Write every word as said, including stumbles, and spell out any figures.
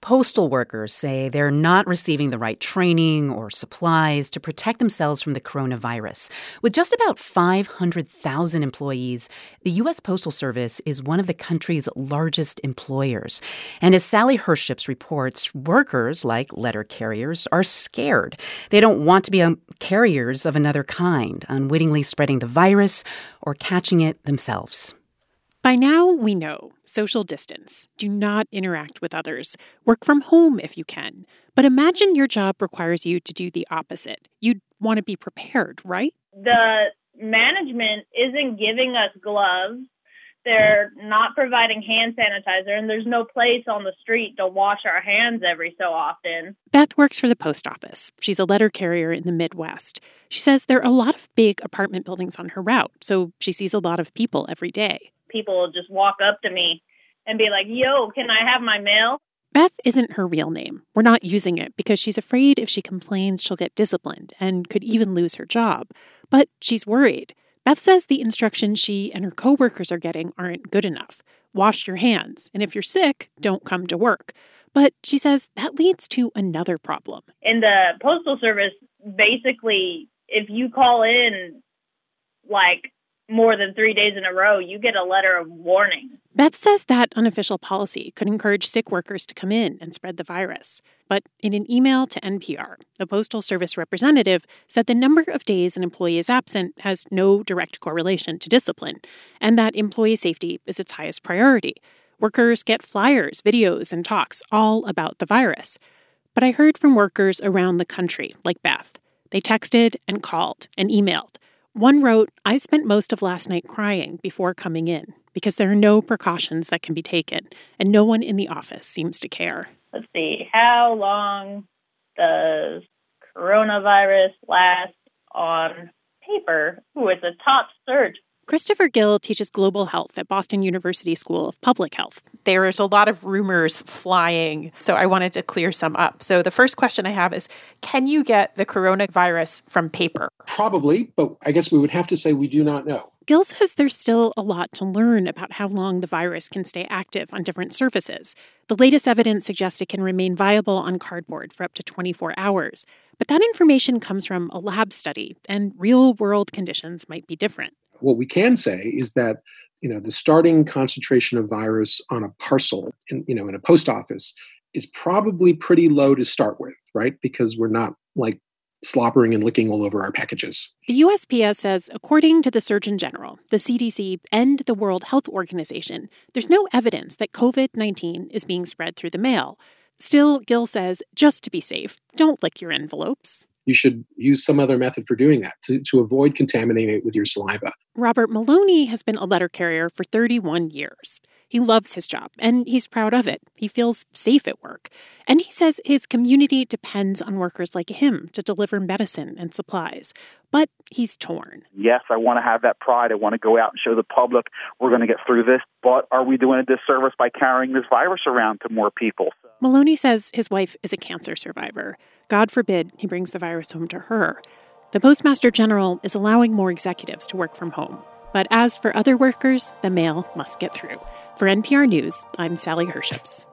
Postal workers say they're not receiving the right training or supplies to protect themselves from the coronavirus. With just about five hundred thousand employees, the U S. Postal Service is one of the country's largest employers. And as Sally Herships reports, workers, like letter carriers, are scared. They don't want to be um, carriers of another kind, unwittingly spreading the virus or catching it themselves. By now, we know social distance. Do not interact with others. Work from home if you can. But imagine your job requires you to do the opposite. You'd want to be prepared, right? The management isn't giving us gloves. They're not providing hand sanitizer, and there's no place on the street to wash our hands every so often. Beth works for the post office. She's a letter carrier in the Midwest. She says there are a lot of big apartment buildings on her route, so she sees a lot of people every day. People will just walk up to me and be like, yo, can I have my mail? Beth isn't her real name. We're not using it because she's afraid if she complains, she'll get disciplined and could even lose her job. But she's worried. Beth says the instructions she and her coworkers are getting aren't good enough. Wash your hands, and if you're sick, don't come to work. But she says that leads to another problem. In the Postal Service, basically, if you call in, like, more than three days in a row, you get a letter of warning. Beth says that unofficial policy could encourage sick workers to come in and spread the virus. But in an email to N P R, a Postal Service representative said the number of days an employee is absent has no direct correlation to discipline, and that employee safety is its highest priority. Workers get flyers, videos, and talks all about the virus. But I heard from workers around the country, like Beth. They texted and called and emailed. One wrote, I spent most of last night crying before coming in because there are no precautions that can be taken, and no one in the office seems to care. Let's see, how long does coronavirus last on paper? Ooh, it's a top search. Christopher Gill teaches global health at Boston University School of Public Health. There's a lot of rumors flying, so I wanted to clear some up. So the first question I have is, can you get the coronavirus from paper? Probably, but I guess we would have to say we do not know. Gill says there's still a lot to learn about how long the virus can stay active on different surfaces. The latest evidence suggests it can remain viable on cardboard for up to twenty-four hours. But that information comes from a lab study, and real-world conditions might be different. What we can say is that, you know, the starting concentration of virus on a parcel, in, you know, in a post office is probably pretty low to start with, right? Because we're not like slobbering and licking all over our packages. The U S P S says, according to the Surgeon General, the C D C, and the World Health Organization, there's no evidence that covid nineteen is being spread through the mail. Still, Gill says, just to be safe, don't lick your envelopes. You should use some other method for doing that to, to avoid contaminating it with your saliva. Robert Maloney has been a letter carrier for thirty-one years. He loves his job, and he's proud of it. He feels safe at work. And he says his community depends on workers like him to deliver medicine and supplies. But he's torn. Yes, I want to have that pride. I want to go out and show the public we're going to get through this. But are we doing a disservice by carrying this virus around to more people? Maloney says his wife is a cancer survivor. God forbid he brings the virus home to her. The Postmaster General is allowing more executives to work from home. But as for other workers, the mail must get through. For N P R News, I'm Sally Herships.